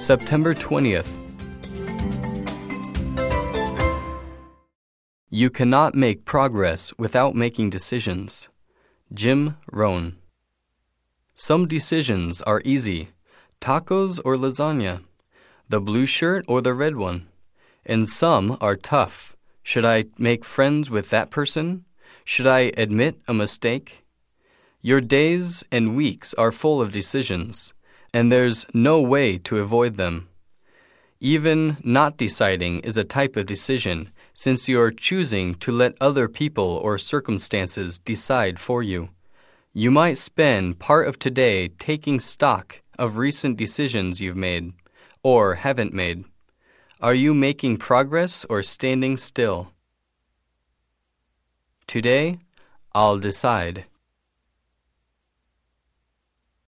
September 20th. You cannot make progress without making decisions. Jim Rohn. Some decisions are easy. Tacos or lasagna? The blue shirt or the red one? And some are tough. Should I make friends with that person? Should I admit a mistake? Your days and weeks are full of decisions, and there's no way to avoid them. Even not deciding is a type of decision, since you're choosing to let other people or circumstances decide for you. You might spend part of today taking stock of recent decisions you've made or haven't made. Are you making progress or standing still? Today, I'll decide.